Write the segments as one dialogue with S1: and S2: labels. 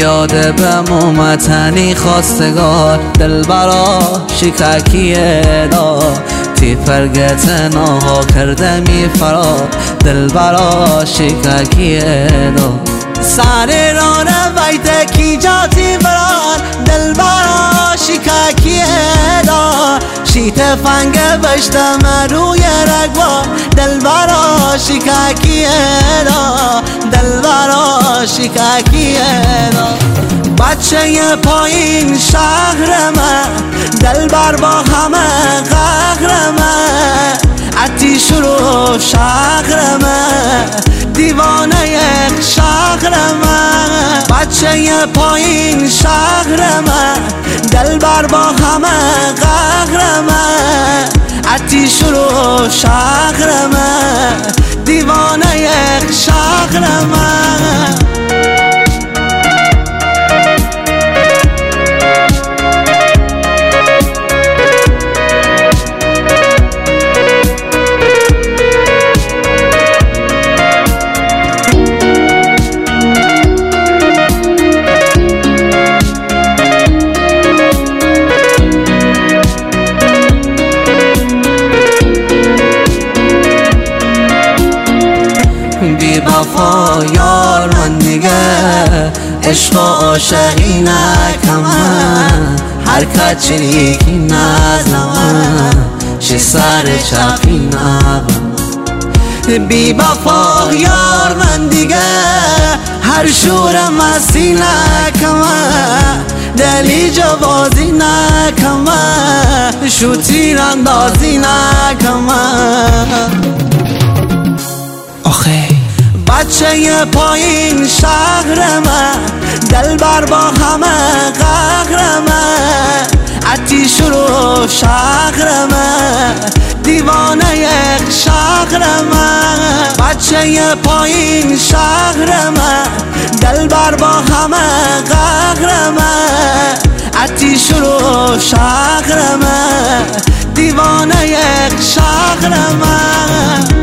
S1: بیاده به مومتنی خواستگار دلبرا شکاکیه دا تی فرگت ناها کرده می فرا دلبرا شکاکیه دا سر رانه ویده کی جاتی برار دلبرا شکاکیه دا شیت فنگ بشتم روی رگوار دلبرا شکاکیه دا دلبرا شکاکیه دا بچه پایین شهر من دلبر با همه قهر من آتیش رو شهر من دیوانه یک شهر من بچه پایین شهر من دلبر با همه قهر من آتیش رو شهر من دیوانه یک شهر من بی وفا یار من دیگه عشق و عاشقی نکمه حرکت چریکی نزمه چه سر چپی نبم بی وفا یار من دیگه هر شور مستی نکمه دلی جوازی نکمه شوتیر اندازی نکمه آخه بچه پایین شهر من دلبر با همه قهر من آتیش رو شهر من دیوانه یک شهر من بچه پایین شهر من دلبر با همه قهر من آتیش رو شهر من دیوانه یک شهر من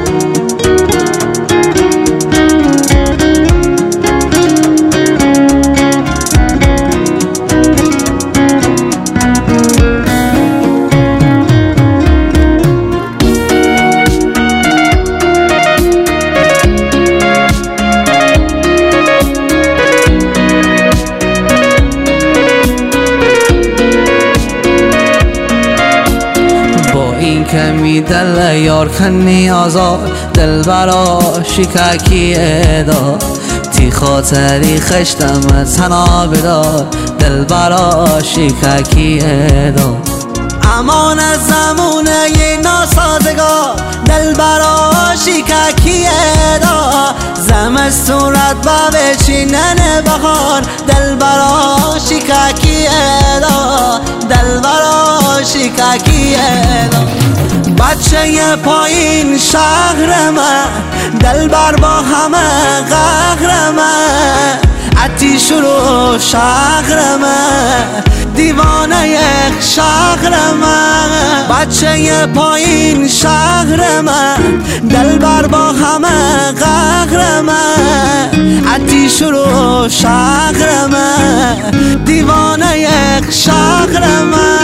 S1: کمی دل یار کنی آزار دلبرا شکاکیه دا تی خاطری خشتم تنا بدار دلبرا شکاکیه دا امان از زمونه ی ناسازگار دلبرا شکاکیه دا زمستون رد بچینن بهار دلبرا شکاکیه دا دلبرا شکاکیه دا بچه پایین شهر من دلبر با همه قهر من آتیش رو شهر من دیوانه یک شهر من بچه پایین شهر من دلبر با همه قهر من آتیش رو شهر من دیوانه یک شهر من